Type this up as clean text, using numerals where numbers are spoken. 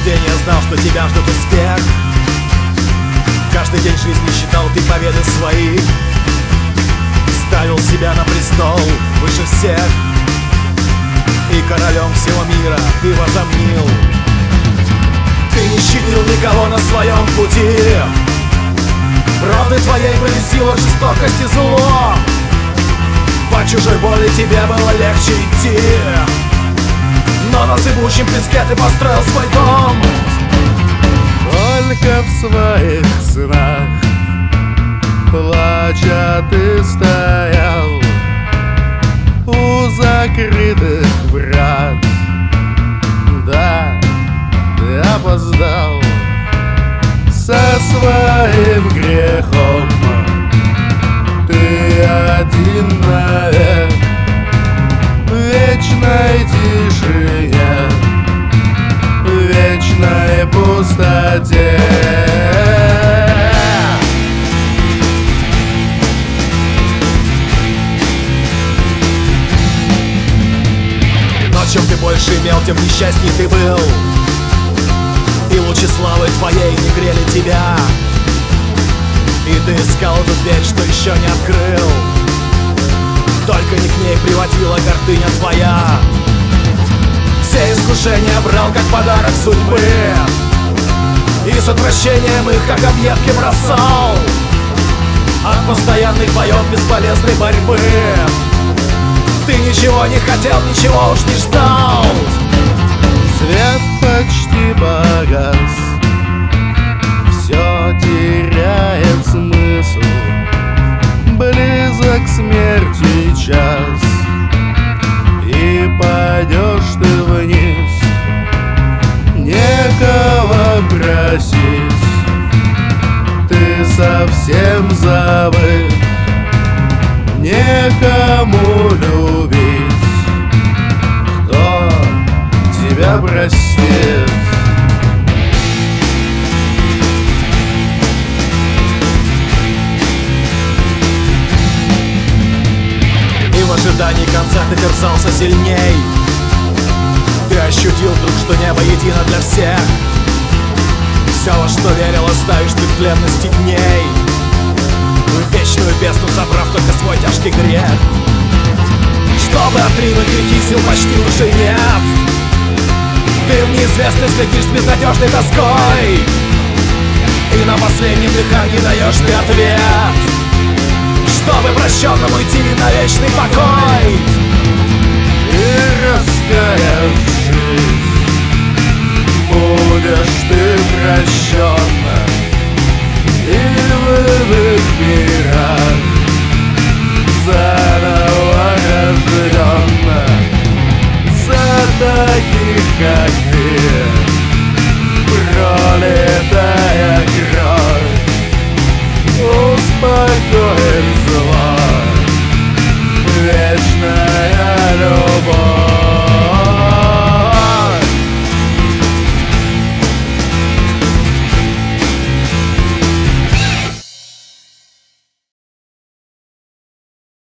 рождения знал, что тебя ждет успех. Каждый день жизни считал ты победы свои. Ставил себя на престол выше всех, и королем всего мира ты возомнил. Ты не щадил никого на своем пути. Правды твоей были сила, жестокость и зло. По чужой боли тебе было легче идти, но на зыбучем песке ты построил свой дом. Только в своих снах, плача, ты стоял у закрытых врат. Да, ты опоздал со своим грехом. Ты один навек в вечной тишине, в вечной пустоте. Но чем ты больше имел, тем несчастней ты был, и лучи славы твоей не грели тебя. И ты искал эту дверь, что еще не открыл, только не к ней приводила гордыня твоя. Все искушения брал как подарок судьбы, и с отвращением их как объедки бросал. От постоянных боев бесполезной борьбы ты ничего не хотел, ничего уж не ждал. Свет почти погас, все теряет смысл, близок смерти час, и пойдешь ты вниз, некого просить, ты совсем забыт, некому любить, кто тебя простит. И в ожидании конца ты терзался сильней. Ты ощутил вдруг, что небо едино для всех. Все, во что верил, оставишь ты в тленности дней, в вечную бездну забрав только свой тяжкий грех. Чтобы отринуть грехи, сил почти уже нет. Ты в неизвестность глядишь с безнадежной тоской, и на последнем дыхании даешь ты ответ, чтобы прощенному идти на вечный покой.